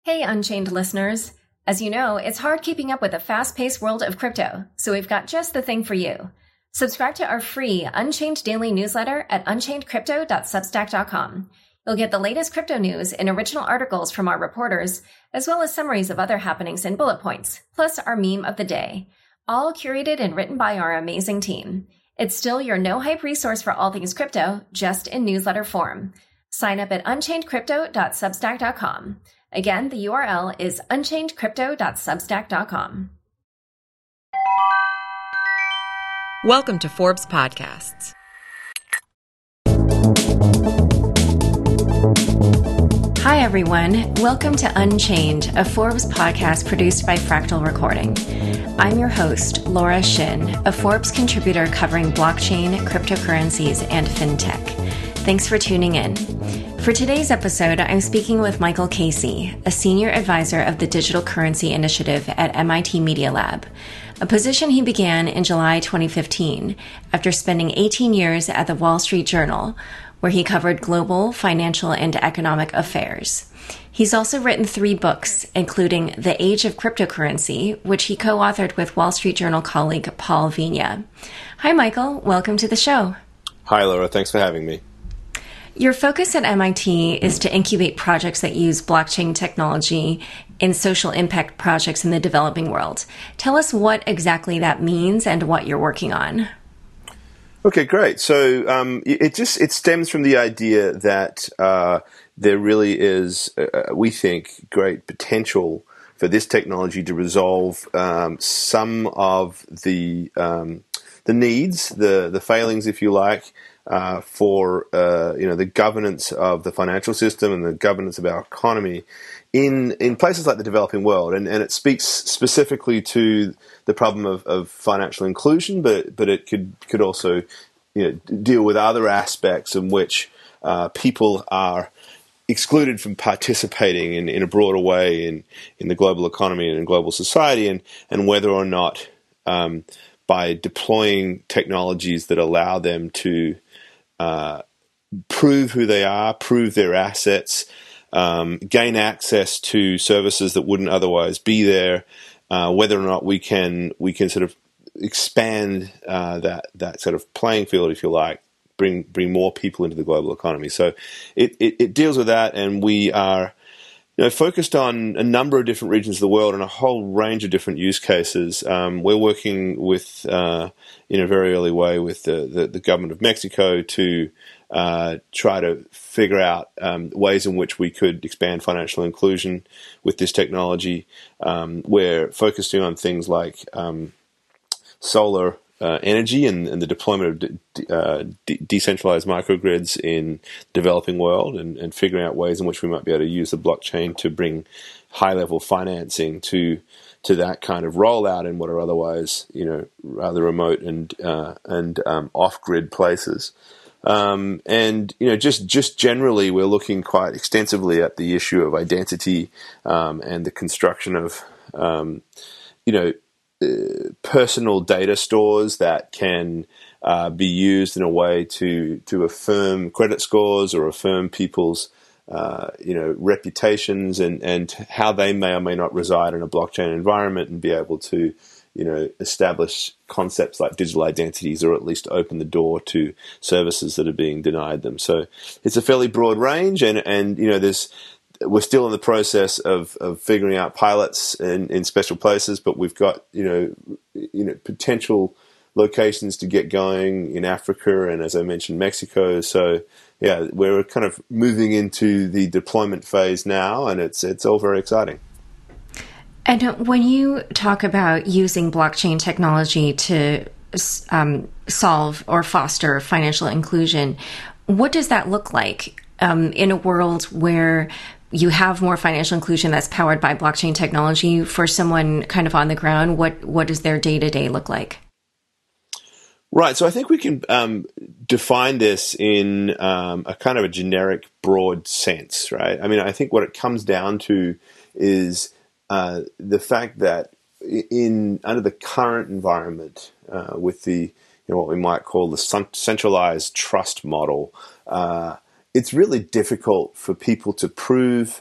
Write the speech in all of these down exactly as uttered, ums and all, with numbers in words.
Hey, Unchained listeners. As you know, it's hard keeping up with the fast-paced world of crypto, so we've got just the thing for you. Subscribe to our free Unchained daily newsletter at unchained crypto dot substack dot com. You'll get the latest crypto news and original articles from our reporters, as well as summaries of other happenings and bullet points, plus our meme of the day, all curated and written by our amazing team. It's still your no-hype resource for all things crypto, just in newsletter form. Sign up at unchained crypto dot substack dot com. Again, the U R L is unchained crypto dot substack dot com. Welcome to Forbes Podcasts. Hi, everyone. Welcome to Unchained, a Forbes podcast produced by Fractal Recording. I'm your host, Laura Shin, a Forbes contributor covering blockchain, cryptocurrencies, and fintech. Thanks for tuning in. For today's episode, I'm speaking with Michael Casey, a senior advisor of the Digital Currency Initiative at M I T Media Lab, a position he began in July twenty fifteen after spending eighteen years at the Wall Street Journal, where he covered global, financial, and economic affairs. He's also written three books, including The Age of Cryptocurrency, which he co-authored with Wall Street Journal colleague Paul Vigna. Hi, Michael. Welcome to the show. Hi, Laura. Thanks for having me. Your focus at M I T is to incubate projects that use blockchain technology in social impact projects in the developing world. Tell us what exactly that means and what you're working on. Okay, great. So um, it just it stems from the idea that uh, there really is, uh, we think, great potential for this technology to resolve um, some of the um, the needs, the the failings, if you like, Uh, for uh, you know the governance of the financial system and the governance of our economy in in places like the developing world, and and it speaks specifically to the problem of, of financial inclusion, but but it could could also you know deal with other aspects in which uh, people are excluded from participating in, in a broader way in in the global economy and in global society, and and whether or not um, by deploying technologies that allow them to Uh, prove who they are, prove their assets, um, gain access to services that wouldn't otherwise be there. Uh, whether or not we can we can sort of expand uh, that that sort of playing field, if you like, bring bring more people into the global economy. So it it, it deals with that, and we are you know focused on a number of different regions of the world and a whole range of different use cases. Um, we're working with uh, in a very early way with the, the, the government of Mexico to uh, try to figure out um, ways in which we could expand financial inclusion with this technology. Um, we're focusing on things like um, solar uh, energy and, and the deployment of de- uh, de- decentralized microgrids in the developing world, and, and figuring out ways in which we might be able to use the blockchain to bring high-level financing to to that kind of rollout in what are otherwise, you know, rather remote and uh, and um, off-grid places. Um, and you know, just just generally, we're looking quite extensively at the issue of identity um, and the construction of, um, you know, uh, personal data stores that can uh, be used in a way to to affirm credit scores or affirm people's Uh, you know, reputations and, and how they may or may not reside in a blockchain environment, and be able to, you know, establish concepts like digital identities, or at least open the door to services that are being denied them. So it's a fairly broad range, and, and you know, there's we're still in the process of, of figuring out pilots in, in special places, but we've got, you know, you know, potential locations to get going in Africa and, as I mentioned, Mexico. So yeah, we're kind of moving into the deployment phase now, and it's it's all very exciting. And when you talk about using blockchain technology to um, solve or foster financial inclusion, what does that look like um, in a world where you have more financial inclusion that's powered by blockchain technology? For someone kind of on the ground, what what does their day-to-day look like? Right. So I think we can um, define this in um, a kind of a generic, broad sense, right? I mean, I think what it comes down to is uh, the fact that in under the current environment, uh, with the you know what we might call the centralized trust model, uh, it's really difficult for people to prove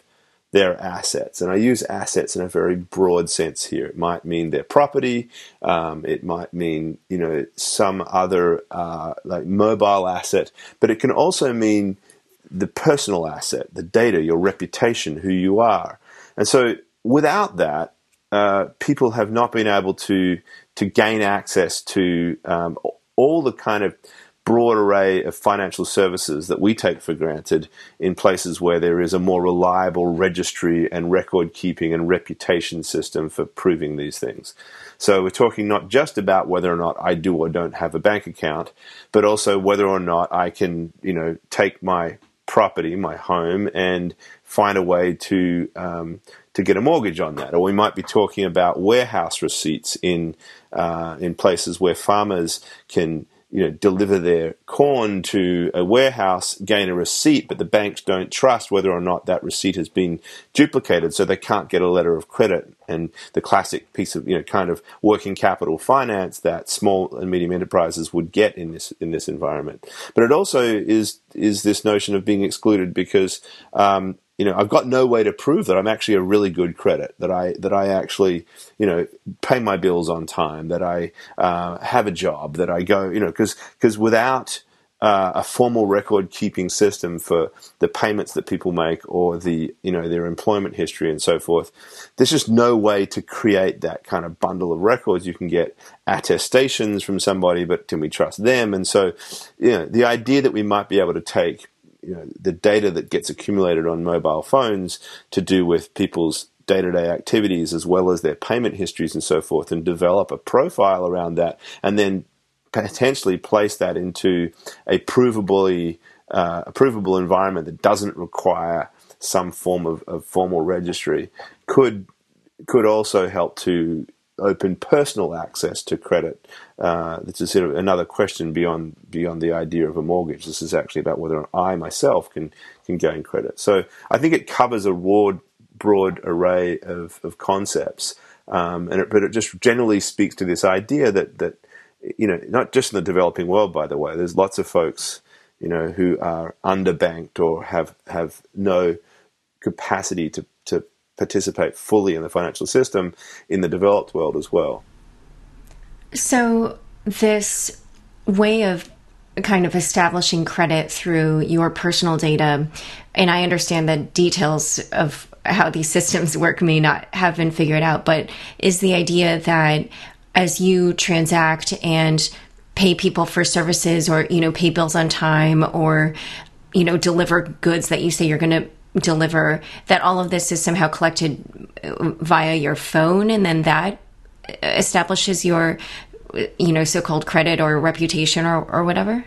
their assets. And I use assets in a very broad sense here. It might mean their property. Um, it might mean, you know, some other uh, like mobile asset. But it can also mean the personal asset, the data, your reputation, who you are. And so without that, uh, people have not been able to to gain access to um, all the kind of broad array of financial services that we take for granted in places where there is a more reliable registry and record keeping and reputation system for proving these things. So we're talking not just about whether or not I do or don't have a bank account, but also whether or not I can, you know, take my property, my home, and find a way to um, to get a mortgage on that. Or we might be talking about warehouse receipts in uh, in places where farmers can, you know, deliver their corn to a warehouse, gain a receipt, but the banks don't trust whether or not that receipt has been duplicated, so they can't get a letter of credit. And the classic piece of, you know, kind of working capital finance that small and medium enterprises would get in this in this environment. But it also is is this notion of being excluded because um, you know, I've got no way to prove that I'm actually a really good credit, that I that I actually, you know, pay my bills on time, that I uh, have a job, that I go, you know, because because without uh, a formal record keeping system for the payments that people make or the, you know, their employment history and so forth, there's just no way to create that kind of bundle of records. You can get attestations from somebody, but can we trust them? And so, you know, the idea that we might be able to take, you know, the data that gets accumulated on mobile phones to do with people's day-to-day activities as well as their payment histories and so forth, and develop a profile around that, and then potentially place that into a provably uh, a provable environment that doesn't require some form of, of formal registry, could could also help to open personal access to credit. Uh, this is sort of another question beyond beyond the idea of a mortgage. This is actually about whether I myself can can gain credit. So I think it covers a broad broad array of, of concepts, um, and it, but it just generally speaks to this idea that that you know, not just in the developing world, by the way. There's lots of folks, you know, who are underbanked or have have no capacity to to participate fully in the financial system in the developed world as well. So this way of kind of establishing credit through your personal data, and I understand the details of how these systems work may not have been figured out, but is the idea that as you transact and pay people for services, or, you know, pay bills on time, or, you know, deliver goods that you say you're going to deliver, that all of this is somehow collected via your phone, and then that establishes your, you know, so-called credit or reputation or, or whatever?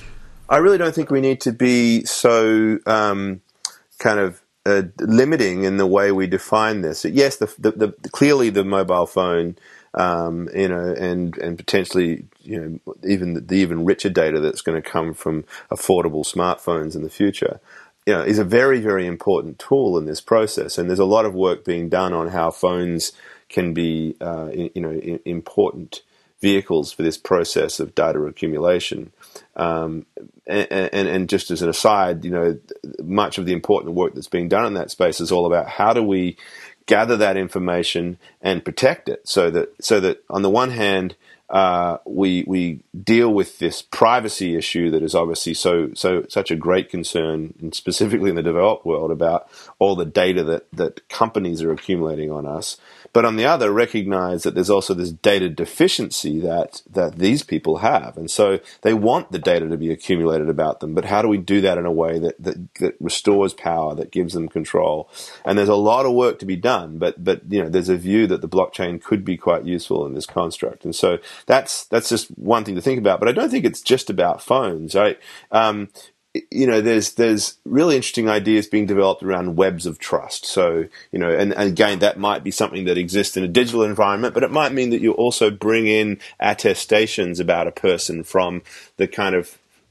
I really don't think we need to be so um, kind of uh, limiting in the way we define this. Yes, the, the, the clearly the mobile phone, um, you know, and and potentially, you know, even the, the even richer data that's going to come from affordable smartphones in the future, you know, is a very, very important tool in this process. And there's a lot of work being done on how phones can be, uh, you know, important vehicles for this process of data accumulation. Um, and, and, and just as an aside, you know, much of the important work that's being done in that space is all about how do we gather that information and protect it, so that so that on the one hand, Uh, we we deal with this privacy issue that is obviously so so such a great concern, and specifically in the developed world, about all the data that, that companies are accumulating on us. But on the other, recognize that there's also this data deficiency that that these people have, and so they want the data to be accumulated about them. But how do we do that in a way that that, that restores power, that gives them control? And there's a lot of work to be done. But but you know, there's a view that the blockchain could be quite useful in this construct, and so That's that's just one thing to think about, but I don't think it's just about phones, right? Um, you know, there's there's really interesting ideas being developed around webs of trust. So, you know, and, and again, that might be something that exists in a digital environment, but it might mean that you also bring in attestations about a person from the kind of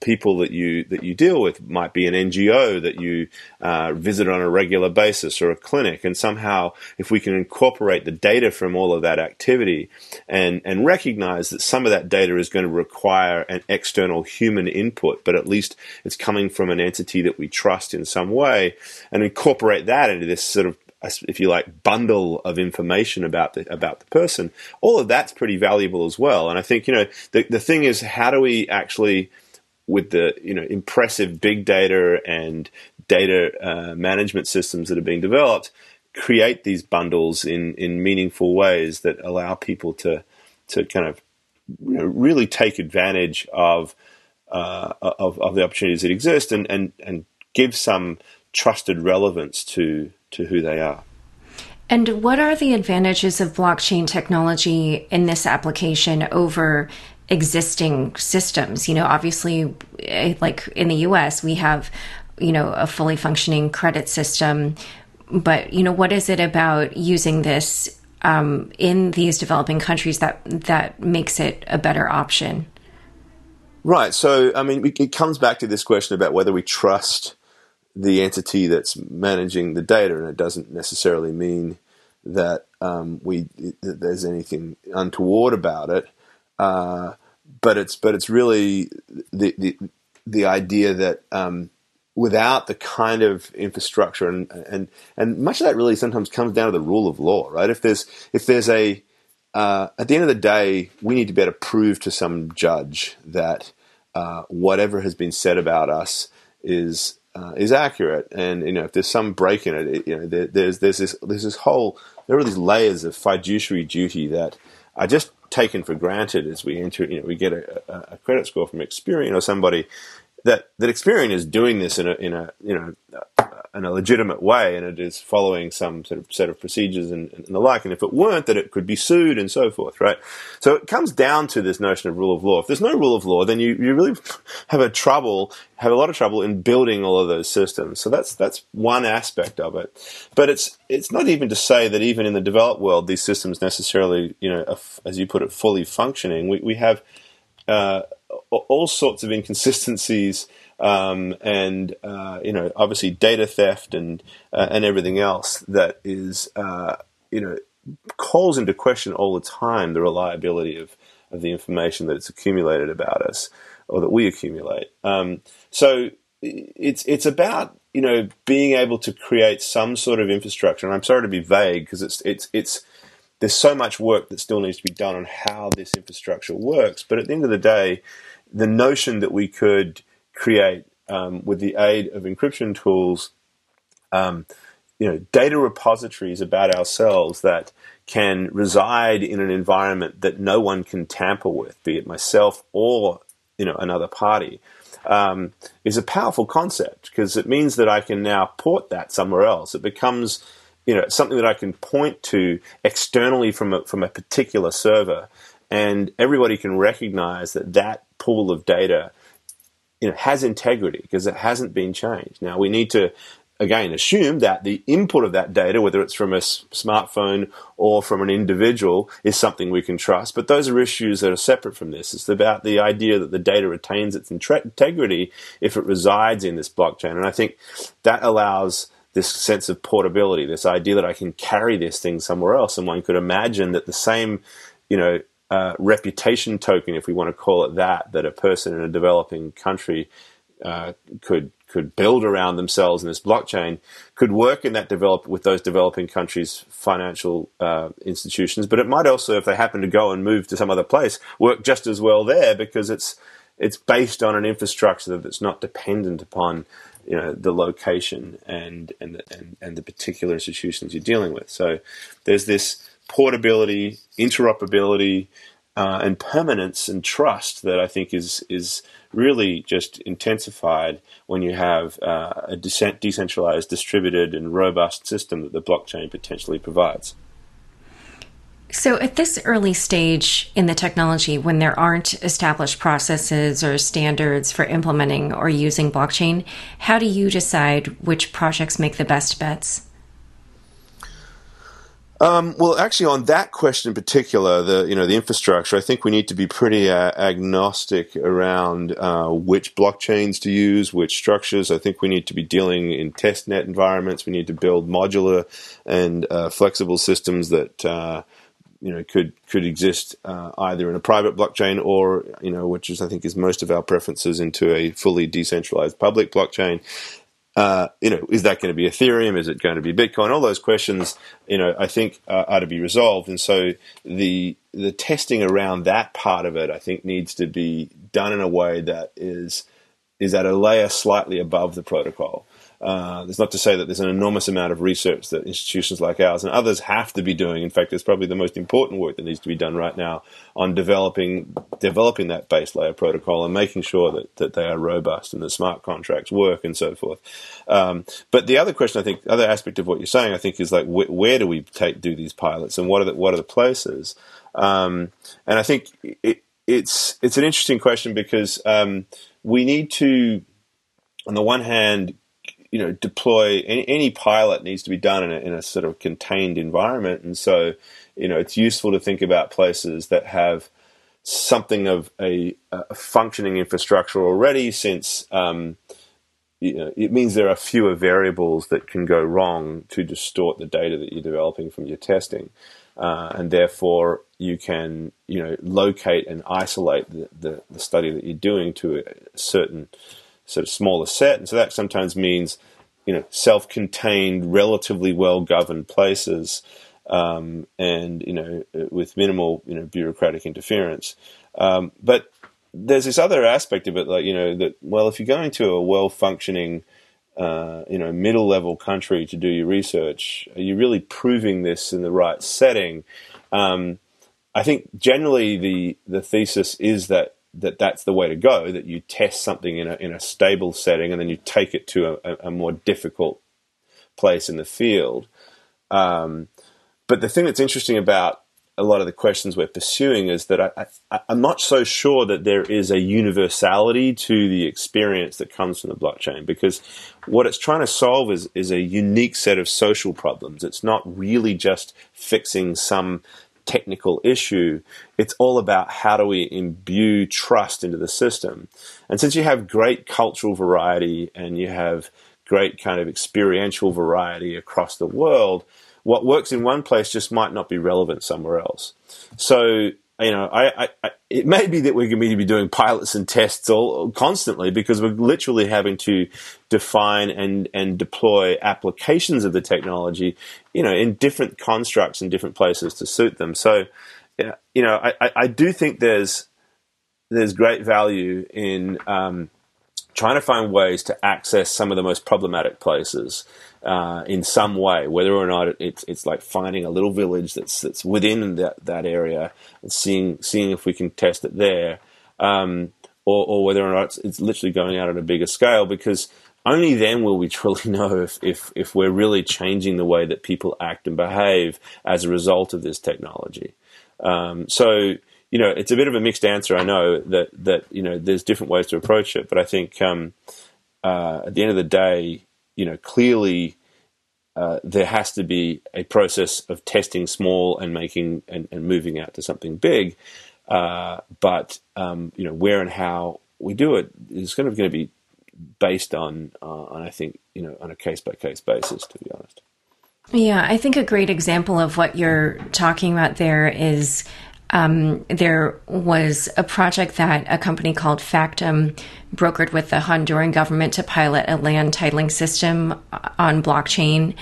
people that you that you deal with might be an N G O that you uh, visit on a regular basis, or a clinic, and somehow if we can incorporate the data from all of that activity and and recognize that some of that data is going to require an external human input, but at least it's coming from an entity that we trust in some way, and incorporate that into this sort of, if you like, bundle of information about the about the person, all of that's pretty valuable as well. And I think, you know, the the thing is, how do we actually, with the, you know, impressive big data and data uh, management systems that are being developed, create these bundles in in meaningful ways that allow people to to kind of, you know, really take advantage of uh, of of the opportunities that exist, and and and give some trusted relevance to to who they are. And what are the advantages of blockchain technology in this application over existing systems? You know, obviously, like in the U S, we have, you know, a fully functioning credit system. But, you know, what is it about using this um, in these developing countries that that makes it a better option? Right. So, I mean, it comes back to this question about whether we trust the entity that's managing the data, and it doesn't necessarily mean that um, we that there's anything untoward about it, uh, but it's but it's really the the, the idea that um, without the kind of infrastructure, and, and and much of that really sometimes comes down to the rule of law, right? If there's if there's a uh, at the end of the day, we need to be able to prove to some judge that uh, whatever has been said about us is Uh, is accurate, and you know, if there's some break in it, it you know, there, there's there's this there's this whole there are these layers of fiduciary duty that are just taken for granted as we enter. You know, we get a, a, a credit score from Experian or somebody that that Experian is doing this in a in a you know in a legitimate way, and it is following some sort of set of procedures and, and the like. And if it weren't, that it could be sued and so forth, right? So it comes down to this notion of rule of law. If there's no rule of law, then you, you really have a trouble, have a lot of trouble in building all of those systems. So that's that's one aspect of it. But it's it's not even to say that even in the developed world, these systems necessarily, you know, as you put it, fully functioning. We we have uh, all sorts of inconsistencies. Um, and, uh, you know, obviously data theft and uh, and everything else that is, uh, you know, calls into question all the time the reliability of, of the information that it's accumulated about us, or that we accumulate. Um, so it's it's about, you know, being able to create some sort of infrastructure. And I'm sorry to be vague, because it's it's it's there's so much work that still needs to be done on how this infrastructure works. But at the end of the day, the notion that we could create um, with the aid of encryption tools, um, you know, data repositories about ourselves that can reside in an environment that no one can tamper with, be it myself or, you know, another party, um, is a powerful concept, because it means that I can now port that somewhere else. It becomes, you know, something that I can point to externally from a, from a particular server, and everybody can recognize that that pool of data, you know, has integrity because it hasn't been changed. Now we need to, again, assume that the input of that data, whether it's from a s- smartphone or from an individual, is something we can trust. But those are issues that are separate from this. It's about the idea that the data retains its intre- integrity if it resides in this blockchain. And I think that allows this sense of portability, this idea that I can carry this thing somewhere else. And one could imagine that the same, you know, Uh, reputation token, if we want to call it that, that a person in a developing country uh, could could build around themselves in this blockchain, could work in that develop with those developing countries' financial uh, institutions. But it might also, if they happen to go and move to some other place, work just as well there, because it's it's based on an infrastructure that's not dependent upon, you know, the location and and the, and, and the particular institutions you're dealing with. So there's this portability, interoperability, uh, and permanence and trust that I think is is really just intensified when you have uh, a decentralized, distributed, and robust system that the blockchain potentially provides. So at this early stage in the technology, when there aren't established processes or standards for implementing or using blockchain, how do you decide which projects make the best bets? Um, well, actually, on that question in particular, the you know the infrastructure, I think we need to be pretty uh, agnostic around uh, which blockchains to use, which structures. I think we need to be dealing in testnet environments. We need to build modular and uh, flexible systems that uh, you know could could exist uh, either in a private blockchain or you know which is I think is most of our preferences into a fully decentralized public blockchain. Uh, you know, is that going to be Ethereum? Is it going to be Bitcoin? All those questions, you know, I think uh, are to be resolved. And so the the testing around that part of it, I think, needs to be done in a way that is is at a layer slightly above the protocol. Uh, that's not to say that there's an enormous amount of research that institutions like ours and others have to be doing. In fact, it's probably the most important work that needs to be done right now on developing developing that base layer protocol and making sure that, that they are robust and the smart contracts work and so forth. Um, but the other question, I think, other aspect of what you're saying, I think, is like wh- where do we take do these pilots and what are the, what are the places? Um, and I think it, it's it's an interesting question because um, we need to, on the one hand, you know, deploy any, any pilot needs to be done in a, in a sort of contained environment. And so, you know, it's useful to think about places that have something of a, a functioning infrastructure already, since, um, you know, it means there are fewer variables that can go wrong to distort the data that you're developing from your testing. Uh, and therefore you can, you know, locate and isolate the, the, the study that you're doing to a certain sort of smaller set. And so that sometimes means, you know, self-contained, relatively well-governed places, um, and, you know, with minimal, you know, bureaucratic interference. Um, but there's this other aspect of it, like, you know, that, well, if you're going to a well-functioning, uh, you know, middle-level country to do your research, are you really proving this in the right setting? Um, I think generally the, the thesis is that that that's the way to go, that you test something in a in a stable setting and then you take it to a, a more difficult place in the field. Um, but the thing that's interesting about a lot of the questions we're pursuing is that I, I, I'm not so sure that there is a universality to the experience that comes from the blockchain, because what it's trying to solve is, is a unique set of social problems. It's not really just fixing some technical issue. It's all about how do we imbue trust into the system. And since you have great cultural variety and you have great kind of experiential variety across the world, what works in one place just might not be relevant somewhere else. So, you know, I, I, I, it may be that we're going to be doing pilots and tests all constantly, because we're literally having to define and, and deploy applications of the technology, you know, in different constructs in different places to suit them. So, you know, I, I do think there's there's great value in um, trying to find ways to access some of the most problematic places uh, in some way, whether or not it's it's like finding a little village that's that's within that, that area and seeing seeing if we can test it there, um, or, or whether or not it's, it's literally going out on a bigger scale, because only then will we truly know if, if if we're really changing the way that people act and behave as a result of this technology. Um, so, you know, it's a bit of a mixed answer. I know that, that you know, there's different ways to approach it, but I think um, uh, at the end of the day, you know, clearly uh, there has to be a process of testing small and making and, and moving out to something big. Uh, but, um, you know, where and how we do it is kind of going to be based on, uh, on, I think, you know, on a case-by-case basis, to be honest. Yeah, I think a great example of what you're talking about there is um, there was a project that a company called Factum brokered with the Honduran government to pilot a land titling system on blockchain.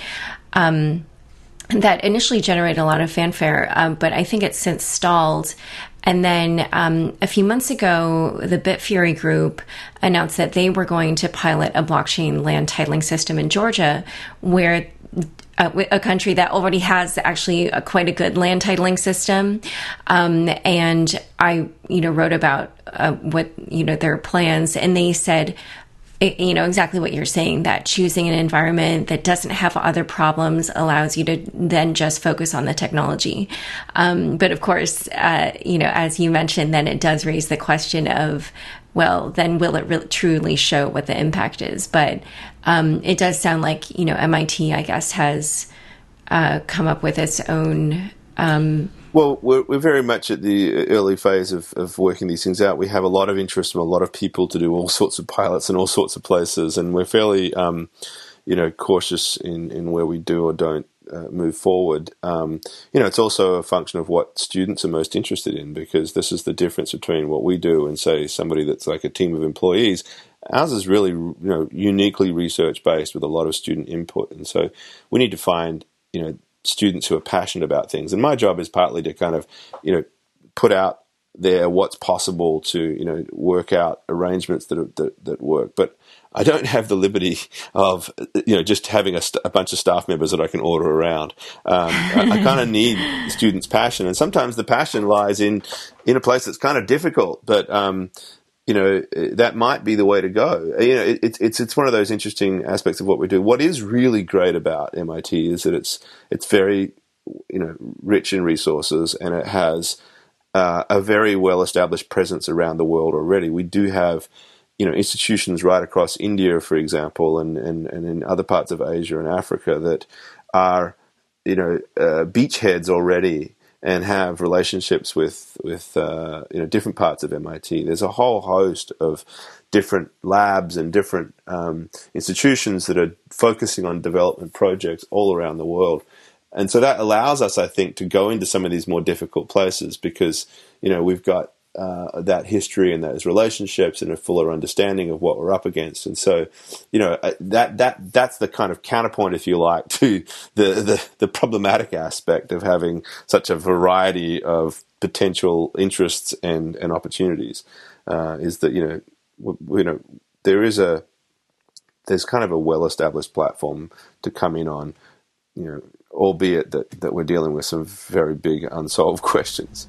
Um, that initially generated a lot of fanfare, um, but I think it's since stalled. And then um, a few months ago, the Bitfury group announced that they were going to pilot a blockchain land titling system in Georgia, where uh, a country that already has actually a, quite a good land titling system. Um, and I, you know, wrote about uh, what, you know, their plans, and they said, It, you know, exactly what you're saying, that choosing an environment that doesn't have other problems allows you to then just focus on the technology. Um, but of course, uh, you know, as you mentioned, then it does raise the question of, well, then will it really, truly show what the impact is? But um, it does sound like, you know, M I T, I guess, has uh, come up with its own? Um, well, we're, we're very much at the early phase of, of working these things out. We have a lot of interest from a lot of people to do all sorts of pilots in all sorts of places, and we're fairly, um, you know, cautious in, in where we do or don't uh, move forward. Um, you know, it's also a function of what students are most interested in, because this is the difference between what we do and, say, somebody that's like a team of employees. Ours is really, you know, uniquely research-based with a lot of student input, and so we need to find, you know, students who are passionate about things. And my job is partly to kind of, you know, put out there what's possible to, you know, work out arrangements that that, that work. But I don't have the liberty of, you know, just having a, st- a bunch of staff members that I can order around. Um, I, I kind of need students' passion, and sometimes the passion lies in in a place that's kind of difficult, but um, you know, that might be the way to go. You know, it, it's it's one of those interesting aspects of what we do. What is really great about M I T is that it's it's very, you know, rich in resources, and it has uh, a very well established presence around the world already. We do have, you know, institutions right across India, for example, and and, and in other parts of Asia and Africa that are, you know, uh, beachheads already, and have relationships with with uh, you know, different parts of M I T. There's a whole host of different labs and different um, institutions that are focusing on development projects all around the world, and so that allows us, I think, to go into some of these more difficult places because, you know, we've got uh, that history and those relationships and a fuller understanding of what we're up against. And so, you know, that that that's the kind of counterpoint, if you like, to the the, the problematic aspect of having such a variety of potential interests and, and opportunities, uh, is that, you know, w- you know, there is a there's kind of a well-established platform to come in on, you know, albeit that, that we're dealing with some very big unsolved questions.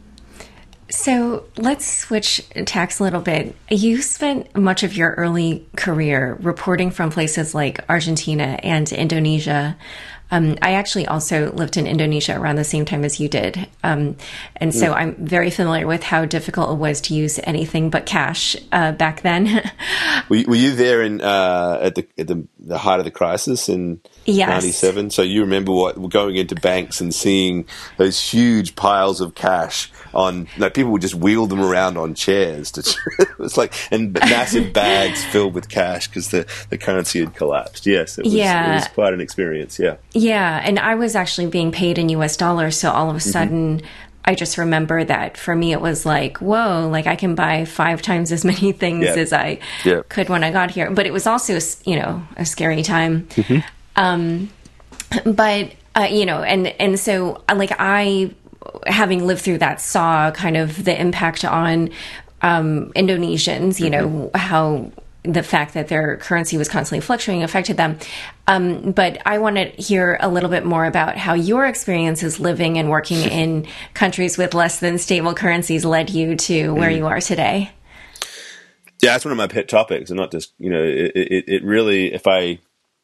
So let's switch tacks a little bit. You spent much of your early career reporting from places like Argentina and Indonesia. Um, I actually also lived in Indonesia around the same time as you did. Um, and so I'm very familiar with how difficult it was to use anything but cash uh, back then. were, you, were you there in uh, at the at the, the height of the crisis in yes. ninety-seven? So you remember what going into banks and seeing those huge piles of cash on, like, people would just wheel them around on chairs. To, it's like, and massive bags filled with cash because the, the currency had collapsed. Yes, it was, yeah. it was quite an experience, yeah. Yeah, and I was actually being paid in U S dollars, so all of a sudden, mm-hmm. I just remember that for me it was like, whoa, like I can buy five times as many things yeah. as I yeah. could when I got here. But it was also, you know, a scary time. Mm-hmm. Um, but, uh, you know, and, and so, like, I, having lived through that, saw kind of the impact on um, Indonesians, you mm-hmm. know, how the fact that their currency was constantly fluctuating affected them. Um, but I want to hear a little bit more about how your experiences living and working in countries with less than stable currencies led you to where mm. you are today. Yeah, that's one of my pet topics, and not just, you know, it, it, it really, if I,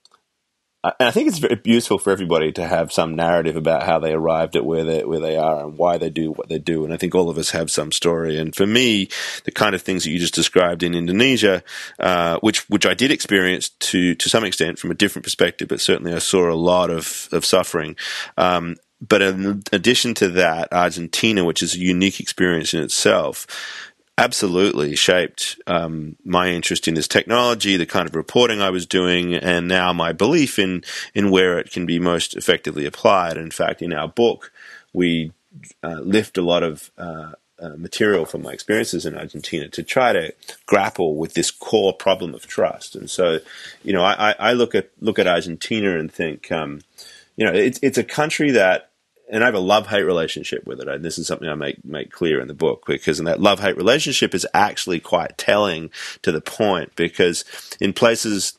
and I think it's very useful for everybody to have some narrative about how they arrived at where they where they are and why they do what they do. And I think all of us have some story. And for me, the kind of things that you just described in Indonesia, uh, which which I did experience to to some extent from a different perspective, but certainly I saw a lot of of suffering. Um, but in addition to that, Argentina, which is a unique experience in itself, absolutely shaped um, my interest in this technology, the kind of reporting I was doing, and now my belief in in where it can be most effectively applied. In fact, in our book, we uh, lift a lot of uh, uh, material from my experiences in Argentina to try to grapple with this core problem of trust. And so, you know, I, I look at look at Argentina and think, um, you know, it's it's a country that, and I have a love-hate relationship with it. And this is something I make make clear in the book, because in that love-hate relationship is actually quite telling to the point, because in places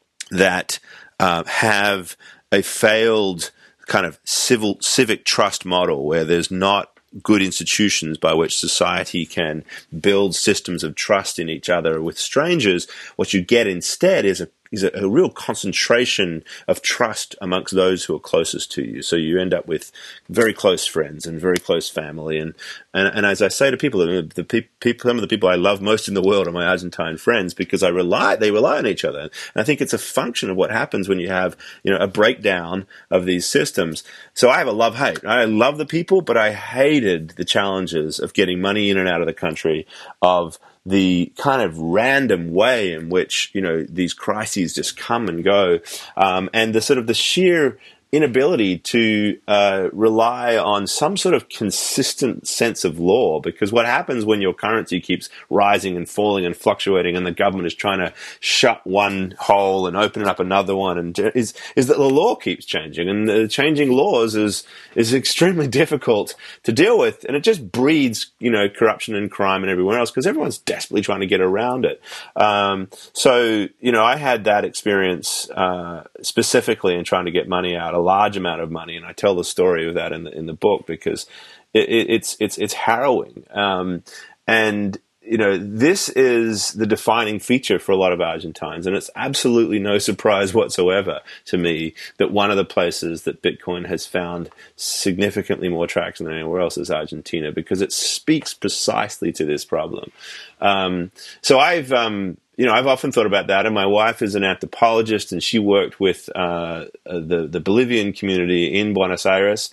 that uh, have a failed kind of civil civic trust model where there's not good institutions by which society can build systems of trust in each other with strangers, what you get instead is a is a, a real concentration of trust amongst those who are closest to you. So you end up with very close friends and very close family. And and, and as I say to people, the pe- people, some of the people I love most in the world are my Argentine friends, because I rely they rely on each other. And I think it's a function of what happens when you have, you know, a breakdown of these systems. So I have a love-hate. I love the people, but I hated the challenges of getting money in and out of the country, of the kind of random way in which, you know, these crises just come and go, um, and the sort of the sheer inability to uh, rely on some sort of consistent sense of law. Because what happens when your currency keeps rising and falling and fluctuating, and the government is trying to shut one hole and open up another one, and is is that the law keeps changing, and the changing laws is is extremely difficult to deal with, and it just breeds, you know, corruption and crime and everywhere else, because everyone's desperately trying to get around it. Um, so, you know, I had that experience uh, specifically in trying to get money out, a large amount of money, and I tell the story of that in the in the book, because it, it, it's it's it's harrowing. Um, and you know, this is the defining feature for a lot of Argentines, and it's absolutely no surprise whatsoever to me that one of the places that Bitcoin has found significantly more traction than anywhere else is Argentina, because it speaks precisely to this problem. Um, so I've um, You know, I've often thought about that, and my wife is an anthropologist, and she worked with uh, the the Bolivian community in Buenos Aires,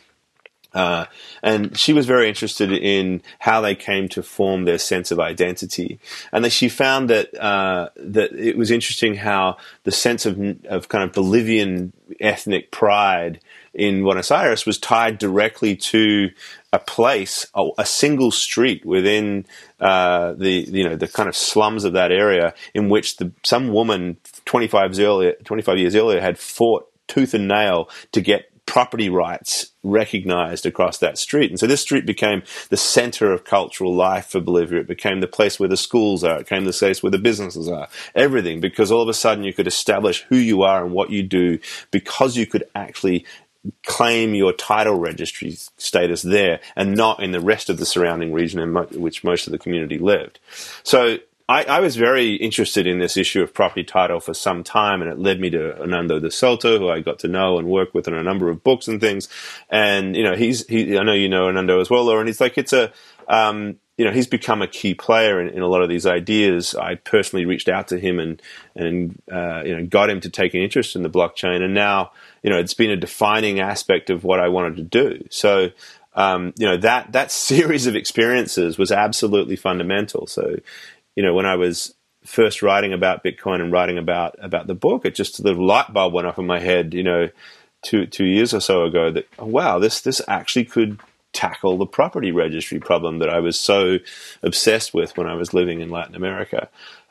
uh, and she was very interested in how they came to form their sense of identity. And that she found that uh, that it was interesting how the sense of of kind of Bolivian ethnic pride in Buenos Aires was tied directly to a place, a, a single street within uh, the you know the kind of slums of that area, in which the, some woman twenty-five years earlier had fought tooth and nail to get property rights recognized across that street. And so this street became the center of cultural life for Bolivia. It became the place where the schools are. It became the place where the businesses are. Everything, because all of a sudden you could establish who you are and what you do, because you could actually claim your title registry status there and not in the rest of the surrounding region in mo- which most of the community lived. So I, I was very interested in this issue of property title for some time, and it led me to Hernando de Soto, who I got to know and work with in a number of books and things. And, you know, he's, he, I know you know Hernando as well, Laura, and he's like, it's a, um, you know, he's become a key player in, in a lot of these ideas. I personally reached out to him and, and, uh, you know, got him to take an interest in the blockchain. And now, you know, it's been a defining aspect of what I wanted to do. So, um, you know, that, that series of experiences was absolutely fundamental. So, you know, when I was first writing about Bitcoin and writing about, about the book, it just, the light bulb went off in my head, you know, two, two years or so ago that, oh, wow, this, this actually could tackle the property registry problem that I was so obsessed with when I was living in Latin America.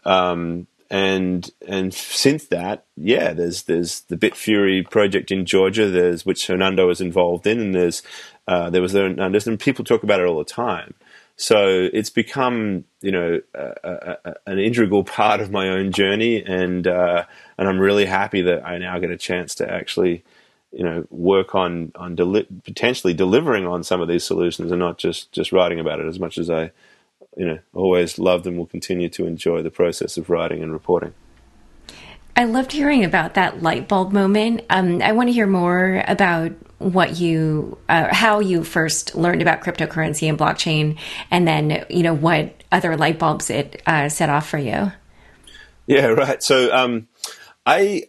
Um, and, and since that, yeah, there's, there's the Bitfury project in Georgia, there's, which Hernando is involved in, and there's, uh, there was, Hernando, and people talk about it all the time. So it's become, you know, a, a, a, an integral part of my own journey, and uh, and I'm really happy that I now get a chance to actually, you know, work on on deli- potentially delivering on some of these solutions, and not just, just writing about it, as much as I, you know, always loved and will continue to enjoy the process of writing and reporting. I loved hearing about that light bulb moment. Um, I want to hear more about what you, uh, how you first learned about cryptocurrency and blockchain, and then, you know, what other light bulbs it uh, set off for you. Yeah, right. So um, I,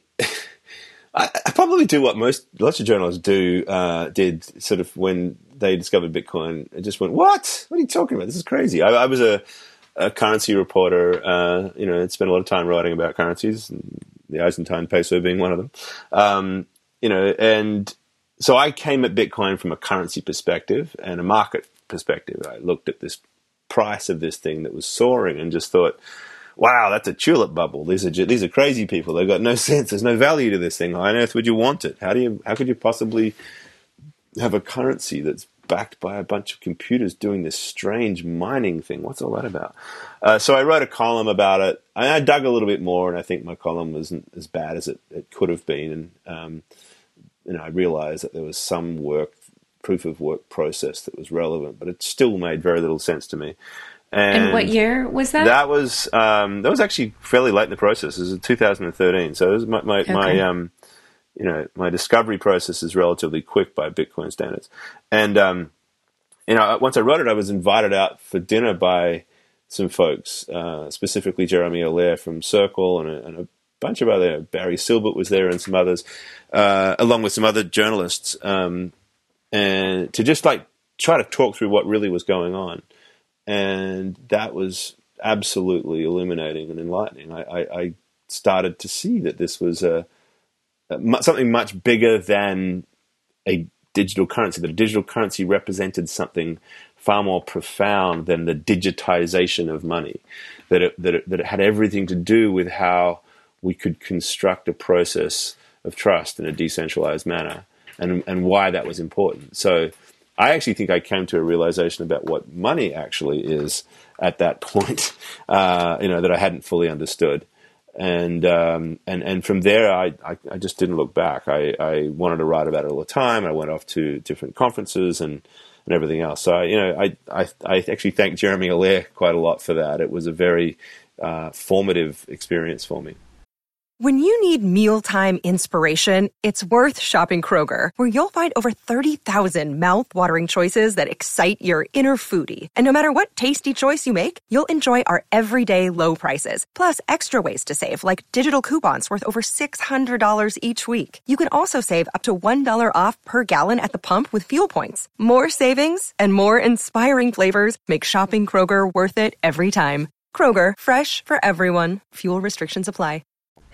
I probably do what most lots of journalists do uh, did sort of when they discovered Bitcoin. It just went, what? What are you talking about? This is crazy. I, I was a, a currency reporter. Uh, you know, I'd spent a lot of time writing about currencies, and the Argentine peso being one of them. Um, you know, and so I came at Bitcoin from a currency perspective and a market perspective. I looked at this price of this thing that was soaring and just thought, wow, that's a tulip bubble. These are these are crazy people. They've got no sense. There's no value to this thing. Why on earth would you want it? How do you? How could you possibly have a currency that's backed by a bunch of computers doing this strange mining thing? What's all that about? Uh, so I wrote a column about it. I, I dug a little bit more, and I think my column wasn't as bad as it, it could have been. And um, you know, I realized that there was some work, proof of work process that was relevant, but it still made very little sense to me. And, and what year was that? That was um, that was actually fairly late in the process. It was in two thousand thirteen. So it was my my, okay. my um, you know my discovery process is relatively quick by Bitcoin standards. And um, you know, once I wrote it, I was invited out for dinner by some folks, uh, specifically Jeremy Allaire from Circle and a, and a bunch of other. Barry Silbert was there and some others, uh, along with some other journalists, um, and to just like try to talk through what really was going on. And that was absolutely illuminating and enlightening. I, I, I started to see that this was a, a, something much bigger than a digital currency, that a digital currency represented something far more profound than the digitization of money, that it, that it, that it had everything to do with how we could construct a process of trust in a decentralized manner, and and why that was important. So I actually think I came to a realization about what money actually is at that point, uh, you know, that I hadn't fully understood. And um, and and from there, I, I, I just didn't look back. I, I wanted to write about it all the time. I went off to different conferences and, and everything else. So, you know, I, I, I actually thank Jeremy Allaire quite a lot for that. It was a very uh, formative experience for me. When you need mealtime inspiration, it's worth shopping Kroger, where you'll find over thirty thousand mouth-watering choices that excite your inner foodie. And no matter what tasty choice you make, you'll enjoy our everyday low prices, plus extra ways to save, like digital coupons worth over six hundred dollars each week. You can also save up to one dollar off per gallon at the pump with fuel points. More savings and more inspiring flavors make shopping Kroger worth it every time. Kroger, fresh for everyone. Fuel restrictions apply.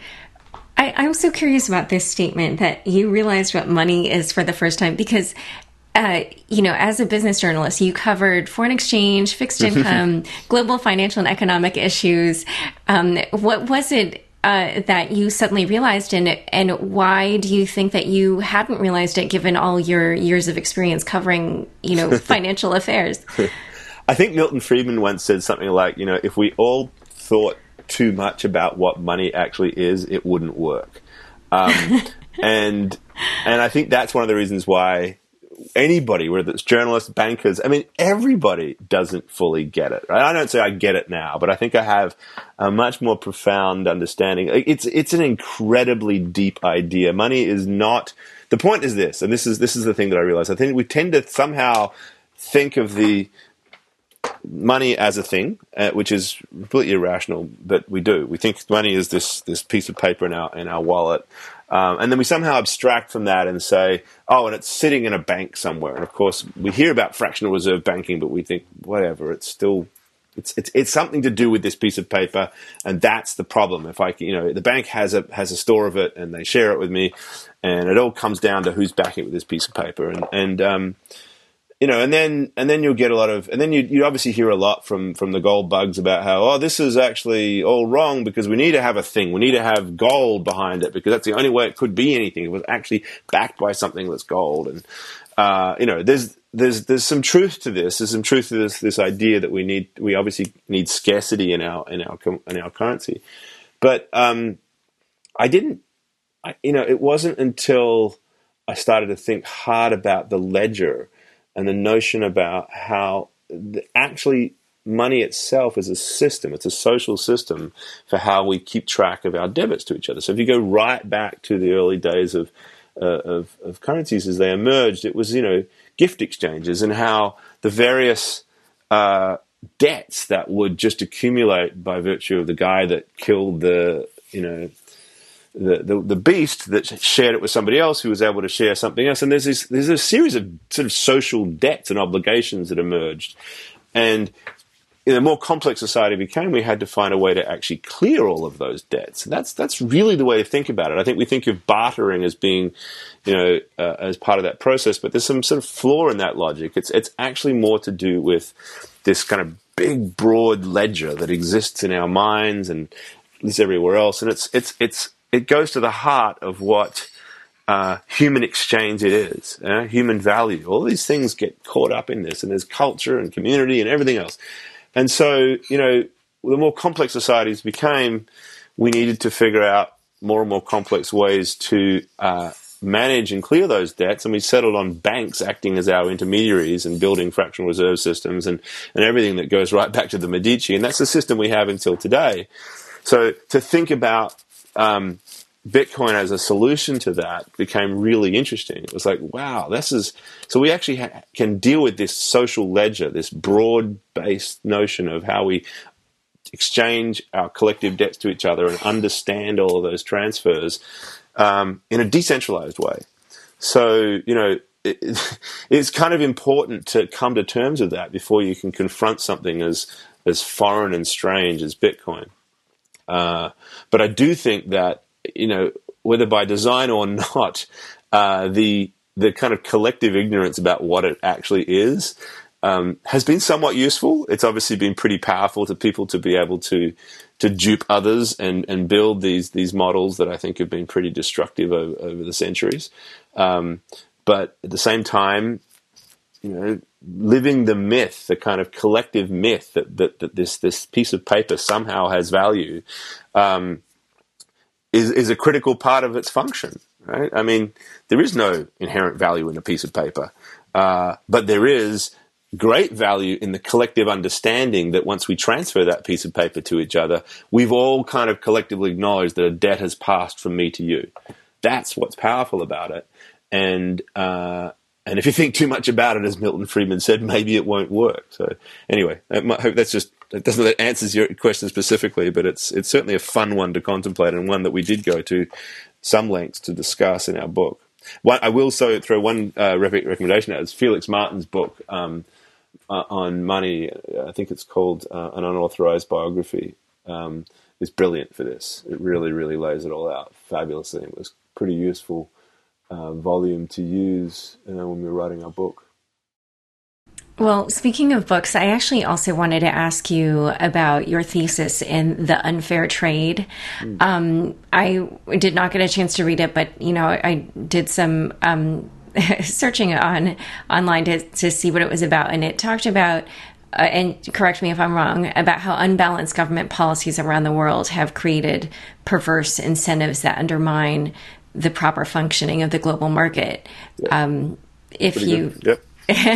I, I'm so curious about this statement that you realized what money is for the first time, because, uh, you know, as a business journalist, you covered foreign exchange, fixed income, global financial and economic issues. Um, what was it uh, that you suddenly realized, and and why do you think that you hadn't realized it, given all your years of experience covering, you know, financial affairs? I think Milton Friedman once said something like, you know, if we all thought too much about what money actually is, it wouldn't work. Um, and and I think that's one of the reasons why anybody, whether it's journalists, bankers, I mean, everybody doesn't fully get it. Right? I don't say I get it now, but I think I have a much more profound understanding. It's it's an incredibly deep idea. Money is not, the point is this, and this is this is the thing that I realize. I think we tend to somehow think of the money as a thing, uh, which is completely irrational, but we do. We think money is this this piece of paper in our in our wallet, um, and then we somehow abstract from that and say, "Oh, and it's sitting in a bank somewhere." And of course, we hear about fractional reserve banking, but we think, whatever, it's still it's it's it's something to do with this piece of paper, and that's the problem. If I, you know, the bank has a has a store of it, and they share it with me, and it all comes down to who's backing it with this piece of paper, and and um, You know, and then and then you'll get a lot of, and then you you obviously hear a lot from from the gold bugs about how, oh, this is actually all wrong because we need to have a thing, we need to have gold behind it because that's the only way it could be anything. It was actually backed by something that's gold, and uh, you know, there's there's there's some truth to this. There's some truth to this this idea that we need we obviously need scarcity in our in our in our currency, but um, I didn't, I, you know, it wasn't until I started to think hard about the ledger and the notion about how the, actually money itself is a system. It's a social system for how we keep track of our debits to each other. So if you go right back to the early days of uh, of, of currencies as they emerged, it was, you know, gift exchanges and how the various uh, debts that would just accumulate by virtue of the guy that killed the, you know, The, the the beast that shared it with somebody else who was able to share something else. And there's this, there's a series of sort of social debts and obligations that emerged. And in a more complex society became, we had to find a way to actually clear all of those debts. And that's that's really the way to think about it. I think we think of bartering as being, you know, uh, as part of that process, but there's some sort of flaw in that logic. It's it's actually more to do with this kind of big, broad ledger that exists in our minds and is everywhere else. And it's it's it's it goes to the heart of what uh, human exchange it is, uh, human value. All these things get caught up in this, and there's culture and community and everything else. And so, you know, the more complex societies became, we needed to figure out more and more complex ways to uh, manage and clear those debts, and we settled on banks acting as our intermediaries and building fractional reserve systems and, and everything that goes right back to the Medici. And that's the system we have until today. So to think about um, Bitcoin as a solution to that became really interesting. It was like, wow, this is... So we actually ha- can deal with this social ledger, this broad-based notion of how we exchange our collective debts to each other and understand all of those transfers um, in a decentralized way. So, you know, it, it's kind of important to come to terms with that before you can confront something as, as foreign and strange as Bitcoin. Uh, but I do think that, you know, whether by design or not, uh, the the kind of collective ignorance about what it actually is um, has been somewhat useful. It's obviously been pretty powerful to people to be able to to dupe others and, and build these these models that I think have been pretty destructive over, over the centuries. Um, but at the same time, you know, living the myth, the kind of collective myth that that, that this this piece of paper somehow has value, um, is is a critical part of its function. Right? I mean, there is no inherent value in a piece of paper, uh, but there is great value in the collective understanding that once we transfer that piece of paper to each other, we've all kind of collectively acknowledged that a debt has passed from me to you. That's what's powerful about it. And uh, and if you think too much about it, as Milton Friedman said, maybe it won't work. So anyway, I hope that's just that doesn't that answers your question specifically, but it's it's certainly a fun one to contemplate and one that we did go to some lengths to discuss in our book. One, I will so throw one uh, recommendation out. It's Felix Martin's book um, uh, on money. I think it's called uh, An Unauthorized Biography. Um, it's brilliant for this. It really, really lays it all out fabulously. It was a pretty useful uh, volume to use uh, when we were writing our book. Well, speaking of books, I actually also wanted to ask you about your thesis in The Unfair Trade. Mm. Um, I did not get a chance to read it, but, you know, I did some um, searching on online to, to see what it was about. And it talked about, uh, and correct me if I'm wrong, about how unbalanced government policies around the world have created perverse incentives that undermine the proper functioning of the global market. Yep. Um, if Pretty you... Good. Yep.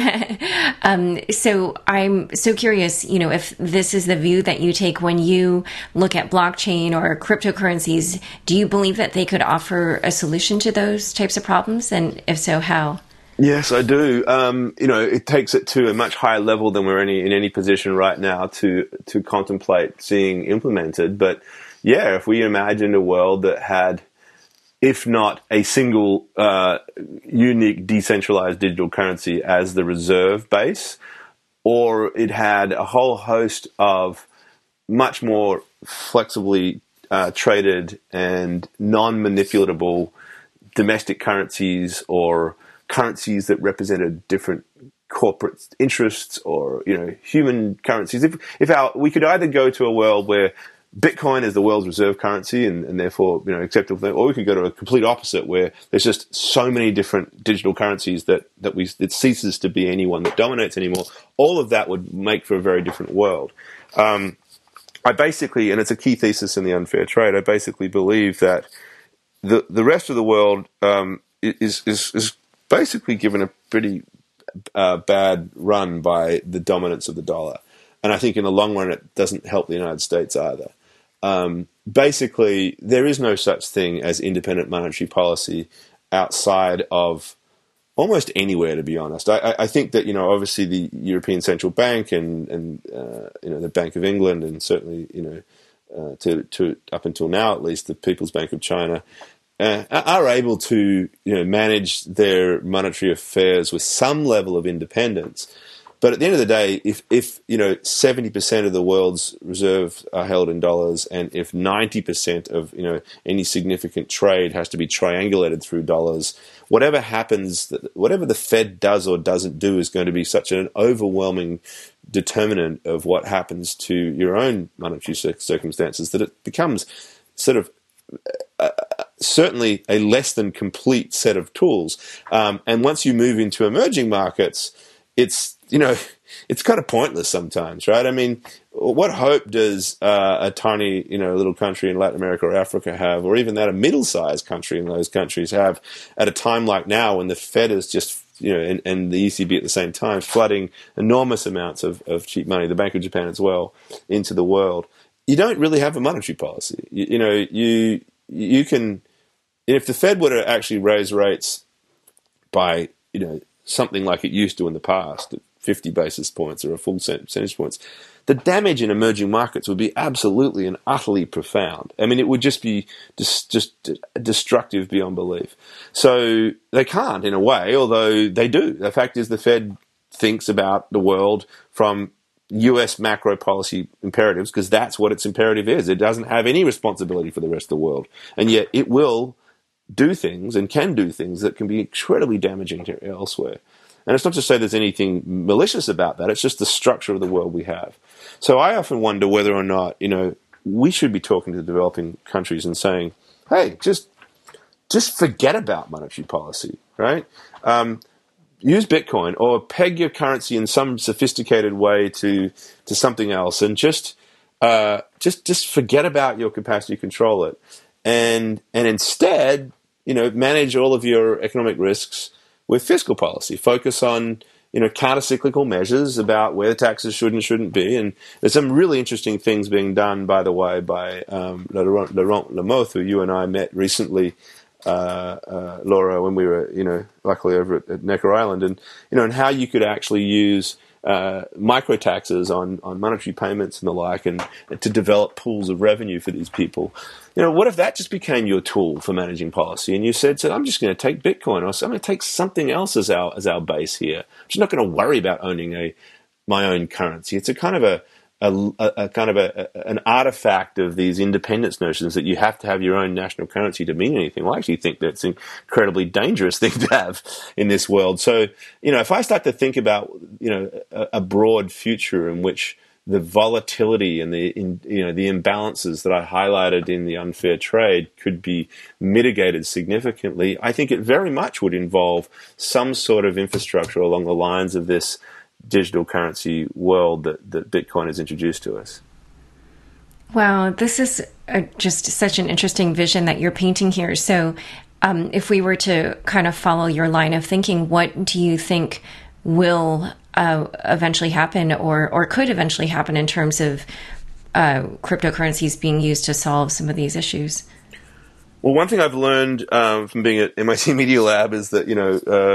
um, so I'm so curious, you know, if this is the view that you take when you look at blockchain or cryptocurrencies, do you believe that they could offer a solution to those types of problems? And if so, how? Yes, I do. Um, you know, it takes it to a much higher level than we're any, in any position right now to, to contemplate seeing implemented. But yeah, if we imagined a world that had, if not a single uh, unique decentralized digital currency as the reserve base, or it had a whole host of much more flexibly uh, traded and non-manipulatable domestic currencies or currencies that represented different corporate interests or, you know, human currencies. If, if our, we could either go to a world where Bitcoin is the world's reserve currency and, and therefore, you know, acceptable thing, or we could go to a complete opposite where there's just so many different digital currencies that, that we, it ceases to be any one that dominates anymore. All of that would make for a very different world. Um, I basically, and it's a key thesis in The Unfair Trade, I basically believe that the, the rest of the world, um, is, is, is basically given a pretty, uh, bad run by the dominance of the dollar. And I think in the long run, it doesn't help the United States either. Um, basically, there is no such thing as independent monetary policy outside of almost anywhere, to be honest. I, I think that, you know, obviously the European Central Bank and, and uh, you know, the Bank of England and certainly, you know, uh, to, to up until now at least, the People's Bank of China uh, are able to, you know, manage their monetary affairs with some level of independence. But at the end of the day, if, if you know, seventy percent of the world's reserves are held in dollars, and if ninety percent of, you know, any significant trade has to be triangulated through dollars, whatever happens, whatever the Fed does or doesn't do is going to be such an overwhelming determinant of what happens to your own monetary circumstances that it becomes sort of uh, certainly a less than complete set of tools. Um, and once you move into emerging markets, it's, you know, it's kind of pointless sometimes, right? I mean, what hope does uh, a tiny, you know, little country in Latin America or Africa have, or even that a middle-sized country in those countries have, at a time like now when the Fed is just, you know, and, and the E C B at the same time flooding enormous amounts of, of cheap money, the Bank of Japan as well, into the world? You don't really have a monetary policy. You, you know, you you can, if the Fed were to actually raise rates by, you know, something like it used to in the past, fifty basis points or a full percentage points, the damage in emerging markets would be absolutely and utterly profound. I mean, it would just be just, just destructive beyond belief. So they can't, in a way, although they do. The fact is the Fed thinks about the world from U S macro policy imperatives, because that's what its imperative is. It doesn't have any responsibility for the rest of the world. And yet it will do things and can do things that can be incredibly damaging to elsewhere. And it's not to say there's anything malicious about that. It's just the structure of the world we have. So I often wonder whether or not, you know, we should be talking to developing countries and saying, hey, just just forget about monetary policy, right? Um, use Bitcoin or peg your currency in some sophisticated way to to something else, and just uh, just just forget about your capacity to control it, and and instead, you know, manage all of your economic risks with fiscal policy. Focus on, you know, counter-cyclical measures about where the taxes should and shouldn't be. And there's some really interesting things being done, by the way, by um, Laurent, Laurent Lamothe, who you and I met recently, uh, uh, Laura, when we were, you know, luckily over at, at Necker Island, and, you know, and how you could actually use uh, micro-taxes on, on monetary payments and the like, and, and to develop pools of revenue for these people. You know, what if that just became your tool for managing policy, and you said, so I'm just going to take Bitcoin, or so I'm going to take something else as our as our base here. I'm just not going to worry about owning a my own currency. It's a kind of a a, a kind of a, a an artifact of these independence notions that you have to have your own national currency to mean anything. Well, I actually think that's an incredibly dangerous thing to have in this world. So, you know, if I start to think about, you know, a, a broad future in which the volatility and the in, you know the imbalances that I highlighted in the unfair trade could be mitigated significantly, I think it very much would involve some sort of infrastructure along the lines of this digital currency world that, that Bitcoin has introduced to us. Wow, this is a, just such an interesting vision that you're painting here. So um, if we were to kind of follow your line of thinking, what do you think will uh, eventually happen, or or could eventually happen in terms of uh, cryptocurrencies being used to solve some of these issues? Well, one thing I've learned um, from being at M I T Media Lab is that, you know, uh,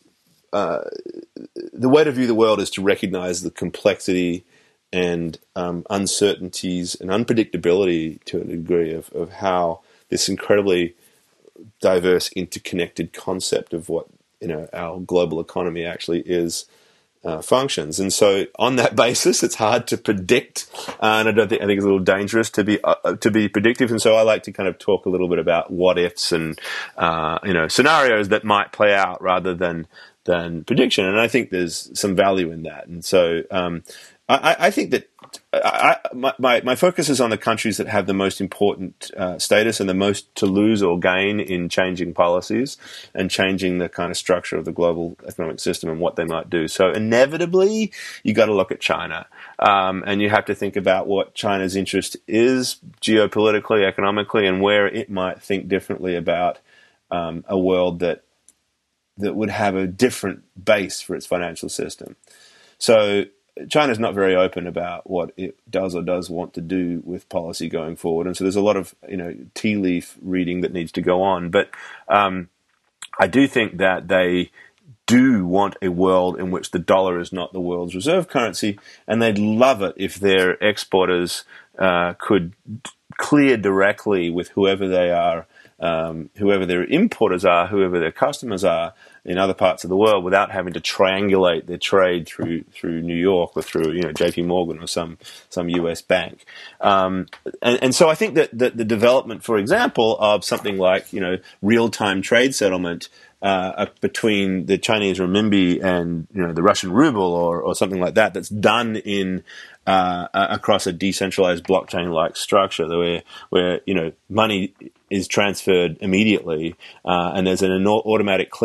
uh, the way to view the world is to recognize the complexity and um, uncertainties and unpredictability to a degree of, of how this incredibly diverse, interconnected concept of what, you know, our global economy actually is, uh, functions. And so on that basis, it's hard to predict, uh, and I don't think, I think it's a little dangerous to be, uh, to be predictive. And so I like to kind of talk a little bit about what ifs and, uh, you know, scenarios that might play out rather than, than prediction. And I think there's some value in that. And so, um, I, I think that I, my, my, my focus is on the countries that have the most important uh, status and the most to lose or gain in changing policies and changing the kind of structure of the global economic system and what they might do. So inevitably, you got to look at China, um, and you have to think about what China's interest is geopolitically, economically, and where it might think differently about um, a world that that would have a different base for its financial system. So China's not very open about what it does or does want to do with policy going forward, and so there's a lot of, you know, tea leaf reading that needs to go on. But um, I do think that they do want a world in which the dollar is not the world's reserve currency, and they'd love it if their exporters uh, could clear directly with whoever they are, um, whoever their importers are, whoever their customers are in other parts of the world, without having to triangulate their trade through through New York or through, you know, J P Morgan or some some U S bank. Um, and, and so I think that, that the development, for example, of something like, you know, real-time trade settlement uh, between the Chinese renminbi and, you know, the Russian ruble or, or something like that, that's done in uh, across a decentralized blockchain-like structure, where where you know money is transferred immediately, uh, and there's an automatic clearance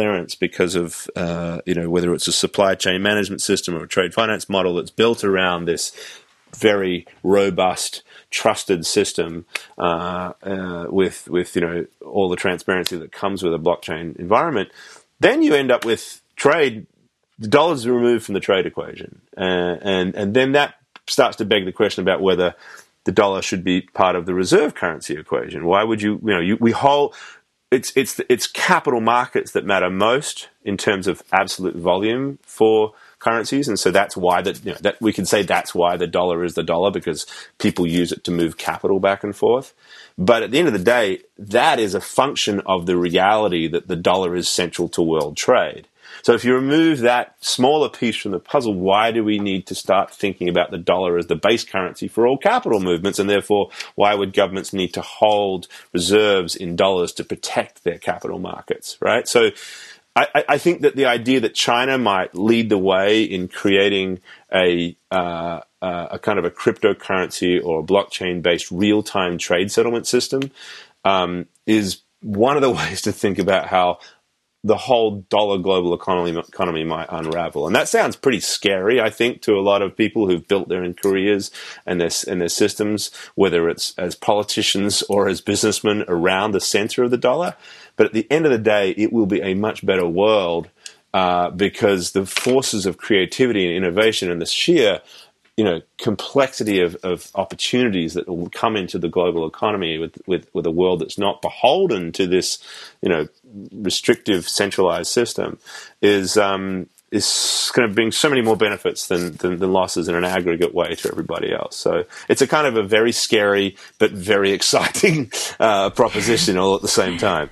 because of, uh, you know, whether it's a supply chain management system or a trade finance model that's built around this very robust, trusted system uh, uh, with, with, you know, all the transparency that comes with a blockchain environment, then you end up with trade, the dollar's removed from the trade equation. Uh, and, and then that starts to beg the question about whether the dollar should be part of the reserve currency equation. Why would you, you know, you, we hold, it's, it's, it's capital markets that matter most in terms of absolute volume for currencies. And so that's why that, you know, that we can say that's why the dollar is the dollar, because people use it to move capital back and forth. But at the end of the day, that is a function of the reality that the dollar is central to world trade. So if you remove that smaller piece from the puzzle, why do we need to start thinking about the dollar as the base currency for all capital movements? And therefore, why would governments need to hold reserves in dollars to protect their capital markets, right? So I, I think that the idea that China might lead the way in creating a, uh, uh, a kind of a cryptocurrency or a blockchain-based real-time trade settlement system um, is one of the ways to think about how the whole dollar global economy economy might unravel. And that sounds pretty scary, I think, to a lot of people who've built their own careers and their, and their systems, whether it's as politicians or as businessmen around the center of the dollar. But at the end of the day, it will be a much better world uh, because the forces of creativity and innovation and the sheer you know, complexity of, of opportunities that will come into the global economy with, with, with a world that's not beholden to this, you know, restrictive centralized system is um, is going to bring so many more benefits than, than, than losses in an aggregate way to everybody else. So it's a kind of a very scary but very exciting uh, proposition all at the same time.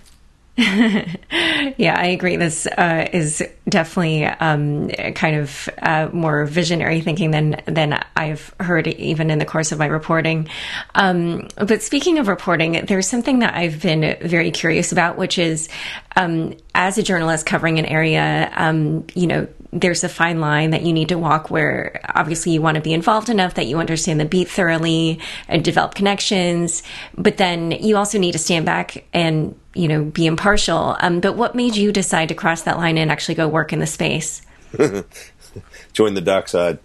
Yeah, I agree. This uh, is definitely um, kind of uh, more visionary thinking than than I've heard even in the course of my reporting. Um, but speaking of reporting, there's something that I've been very curious about, which is um, as a journalist covering an area, um, you know, there's a fine line that you need to walk where obviously you want to be involved enough that you understand the beat thoroughly and develop connections, but then you also need to stand back and, you know, be impartial. Um, but what made you decide to cross that line and actually go work in the space? Join the dark side.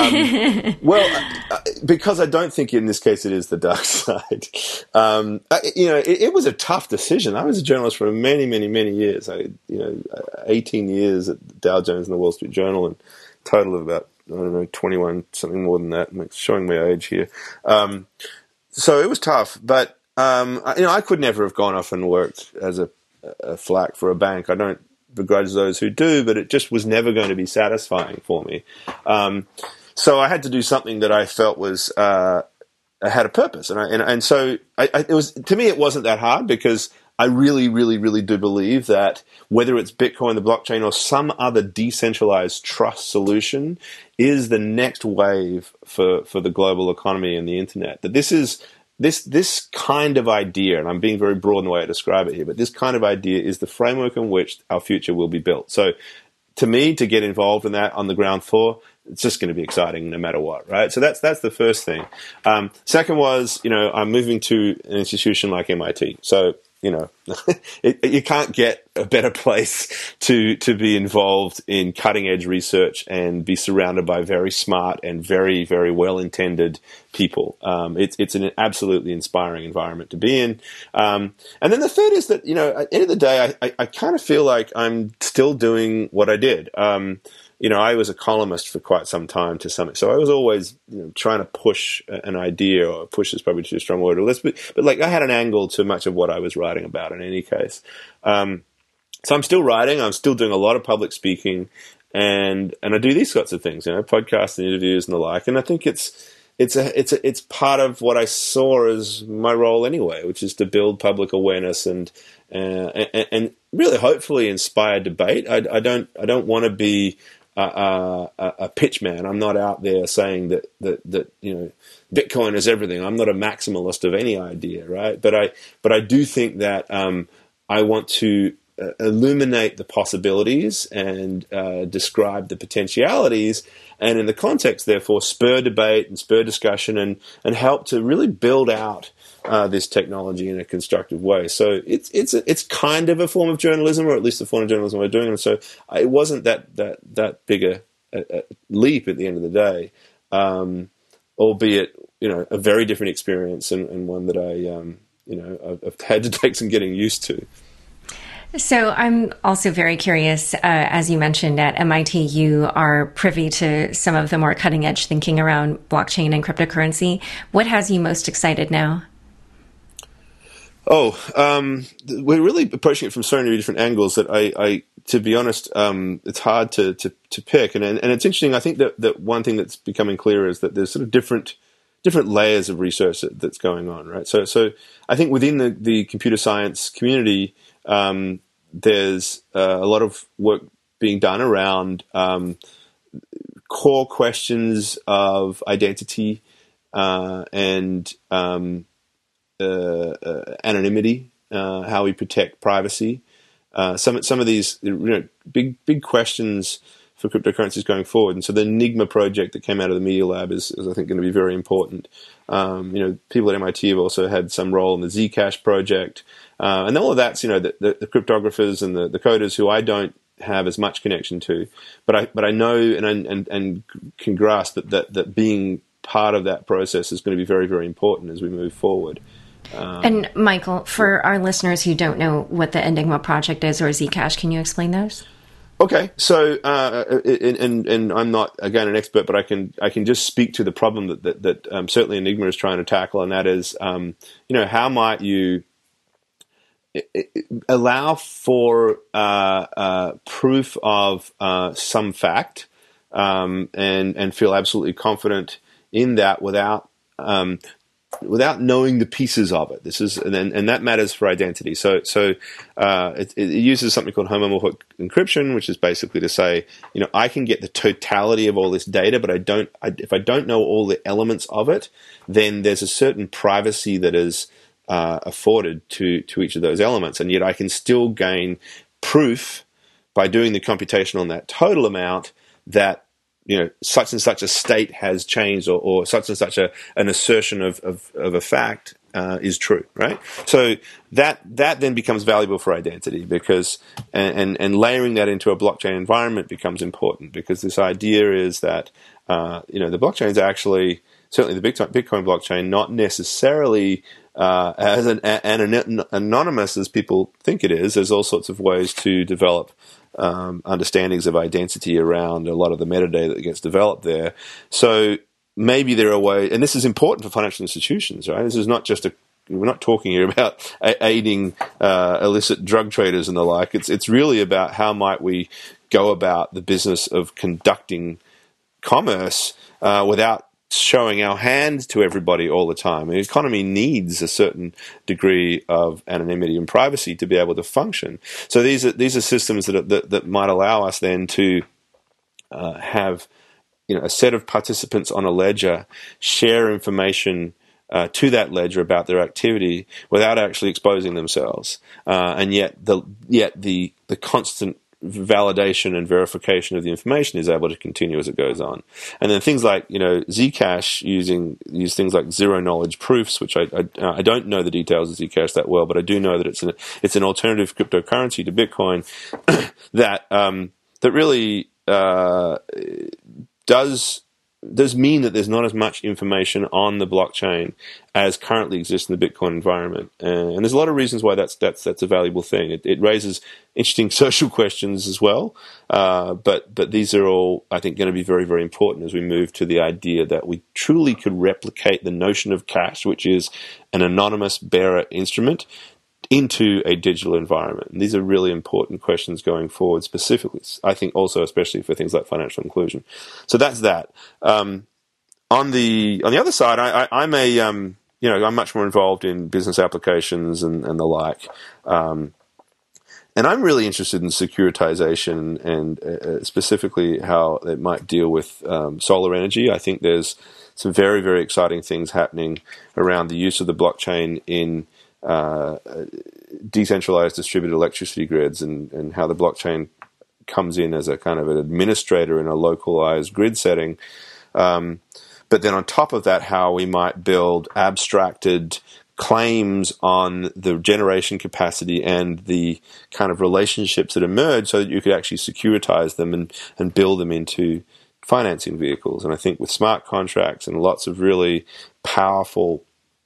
Um, well, uh, because I don't think in this case it is the dark side. Um, I, you know, it, it was a tough decision. I was a journalist for many, many, many years. I, you know, eighteen years at Dow Jones and the Wall Street Journal, and total of about, I don't know, twenty-one, something more than that. I'm showing my age here. Um, so it was tough, but um, I, you know, I could never have gone off and worked as a, a flack for a bank. I don't begrudge those who do, but it just was never going to be satisfying for me. Um, so I had to do something that I felt was uh, had a purpose, and I, and, and so I, I, it was to me it wasn't that hard because I really, really, really do believe that whether it's Bitcoin, the blockchain, or some other decentralized trust solution is the next wave for for the global economy and the internet. That this is. This this kind of idea, and I'm being very broad in the way I describe it here, but this kind of idea is the framework in which our future will be built. So to me, to get involved in that on the ground floor, it's just going to be exciting no matter what, right? So that's that's the first thing. Um, second was, you know, I'm moving to an institution like M I T. So, you know, it, you can't get a better place to to be involved in cutting edge research and be surrounded by very smart and very, very well intended people. Um, it's it's an absolutely inspiring environment to be in. Um, and then the third is that, you know, at the end of the day, I, I, I kind of feel like I'm still doing what I did. Um, you know, I was a columnist for quite some time to some, so I was always, you know, trying to push an idea, or push is probably too strong a word, or less, but, but like I had an angle to much of what I was writing about in any case. Um, so I'm still writing, I'm still doing a lot of public speaking, and and I do these sorts of things, you know, podcasts and interviews and the like, and I think it's it's a it's a, it's part of what I saw as my role anyway, which is to build public awareness and uh, and, and really hopefully inspire debate. I, I don't I don't want to be Uh, a, a pitch man. I'm not out there saying that, that, that, you know, Bitcoin is everything. I'm not a maximalist of any idea, right? But I, but I do think that um, I want to uh, illuminate the possibilities and uh, describe the potentialities, and in the context, therefore, spur debate and spur discussion, and and help to really build out uh, this technology in a constructive way. So it's it's a, it's kind of a form of journalism, or at least a form of journalism we're doing. And so it wasn't that that that big a, a leap at the end of the day, um, albeit you know a very different experience and, and one that I um, you know I've, I've had to take some getting used to. So I'm also very curious, uh, as you mentioned, at M I T, you are privy to some of the more cutting edge thinking around blockchain and cryptocurrency. What has you most excited now? Oh, um, we're really approaching it from so many different angles that I, I to be honest, um, it's hard to, to, to pick. And, and it's interesting. I think that, that one thing that's becoming clearer is that there's sort of different different layers of research that, that's going on, right? So, so I think within the, the computer science community, Um, there's uh, a lot of work being done around um, core questions of identity uh, and um, uh, uh, anonymity, uh, how we protect privacy. Uh, some some of these you know, big big questions for cryptocurrencies going forward. And so the Enigma project that came out of the Media Lab is, is I think, going to be very important. Um, you know, people at M I T have also had some role in the Zcash project. Uh, and all of that's, you know, the, the, the cryptographers and the, the coders who I don't have as much connection to. But I but I know and and, and can grasp that, that, that being part of that process is going to be very, very important as we move forward. Um, and Michael, for our listeners who don't know what the Enigma project is or Zcash, can you explain those? Okay, so uh, and, and and I'm not again an expert, but I can I can just speak to the problem that that, that um, certainly Enigma is trying to tackle, and that is, um, you know, how might you allow for uh, uh, proof of uh, some fact um, and and feel absolutely confident in that without um, without knowing the pieces of it. This is and and that matters for identity. So so uh, it, it uses something called homomorphic encryption, which is basically to say, you know, I can get the totality of all this data, but I don't. I, if I don't know all the elements of it, then there's a certain privacy that is uh, afforded to to each of those elements, and yet I can still gain proof by doing the computation on that total amount that, you know, such and such a state has changed, or, or such and such a an assertion of of, of a fact uh, is true, right? So that that then becomes valuable for identity, because and, and and layering that into a blockchain environment becomes important, because this idea is that uh, you know the blockchain is actually, certainly the Bitcoin blockchain, not necessarily uh, as an, an anonymous as people think it is. There's all sorts of ways to develop Um, understandings of identity around a lot of the metadata that gets developed there. So maybe there are ways, and this is important for financial institutions, right? This is not just a, we're not talking here about aiding uh, illicit drug traders and the like. It's it's really about how might we go about the business of conducting commerce uh, without showing our hand to everybody all the time. The economy needs a certain degree of anonymity and privacy to be able to function. So these are these are systems that are, that, that might allow us then to uh, have, you know, a set of participants on a ledger share information uh, to that ledger about their activity without actually exposing themselves, uh, and yet the yet the the constant validation and verification of the information is able to continue as it goes on. And then things like, you know, Zcash using use things like zero knowledge proofs, which I I, I don't know the details of Zcash that well, but I do know that it's an it's an alternative cryptocurrency to Bitcoin that um, that really uh, does does mean that there's not as much information on the blockchain as currently exists in the Bitcoin environment. Uh, and there's a lot of reasons why that's that's that's a valuable thing. It, it raises interesting social questions as well. Uh, but but these are all, I think, going to be very, very important as we move to the idea that we truly could replicate the notion of cash, which is an anonymous bearer instrument, into a digital environment. And these are really important questions going forward, specifically, I think also especially for things like financial inclusion. So that's that. Um, on the on the other side, I, I, I'm a um, you know I'm much more involved in business applications and, and the like, um, and I'm really interested in securitization and uh, specifically how it might deal with um, solar energy. I think there's some very, very exciting things happening around the use of the blockchain in Uh, decentralized distributed electricity grids, and, and how the blockchain comes in as a kind of an administrator in a localized grid setting. Um, but then on top of that, how we might build abstracted claims on the generation capacity and the kind of relationships that emerge so that you could actually securitize them and, and build them into financing vehicles. And I think with smart contracts and lots of really powerful,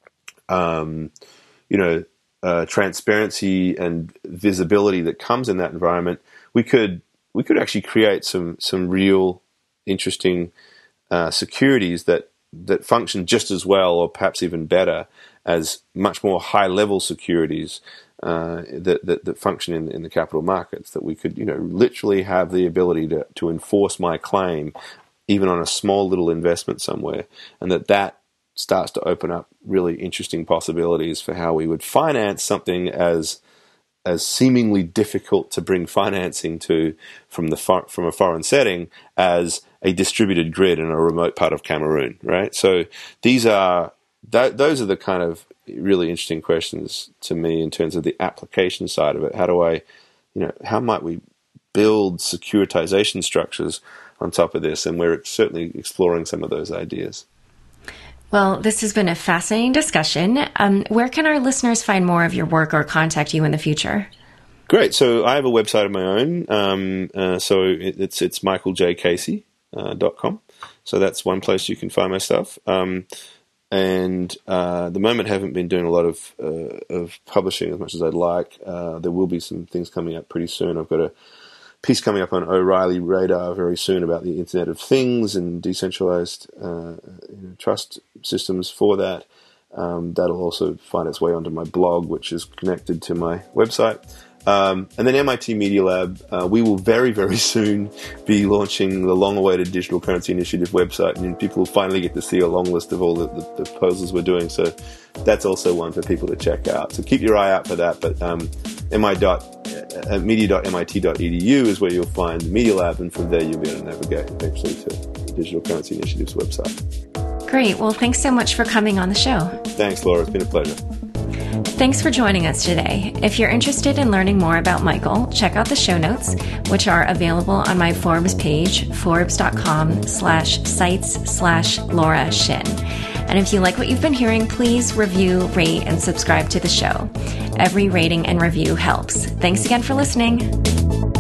um, you know, uh, transparency and visibility that comes in that environment, we could we could actually create some some real interesting uh, securities that that function just as well, or perhaps even better, as much more high-level securities uh, that, that that function in, in the capital markets. That we could, you know, literally have the ability to to enforce my claim, even on a small little investment somewhere, and that that starts to open up really interesting possibilities for how we would finance something as as seemingly difficult to bring financing to from the far, from a foreign setting as a distributed grid in a remote part of Cameroon, right? So these are th- those are the kind of really interesting questions to me in terms of the application side of it. How do I, you know, how might we build securitization structures on top of this? And we're certainly exploring some of those ideas. Well, this has been a fascinating discussion. Um, where can our listeners find more of your work or contact you in the future? Great. So I have a website of my own. Um, uh, so it, it's it's michael j casey dot com. So that's one place you can find my stuff. Um, and uh, at the moment, haven't been doing a lot of uh, of publishing as much as I'd like. Uh, there will be some things coming up pretty soon. I've got a piece coming up on O'Reilly Radar very soon about the Internet of Things and decentralized uh, you know, trust systems for that. Um, that'll also find its way onto my blog, which is connected to my website. Um, and then M I T Media Lab, uh, we will very, very soon be launching the long-awaited Digital Currency Initiative website, and people will finally get to see a long list of all the, the, the proposals we're doing. So that's also one for people to check out. So keep your eye out for that. But um, mi dot media dot m I T dot e d u is where you'll find the Media Lab, and from there you'll be able to navigate eventually to the Digital Currency Initiative's website. Great. Well, thanks so much for coming on the show. Thanks, Laura. It's been a pleasure. Thanks for joining us today. If you're interested in learning more about Michael, check out the show notes, which are available on my Forbes page, forbes.com slash sites slash Laura Shin. And if you like what you've been hearing, please review, rate, and subscribe to the show. Every rating and review helps. Thanks again for listening.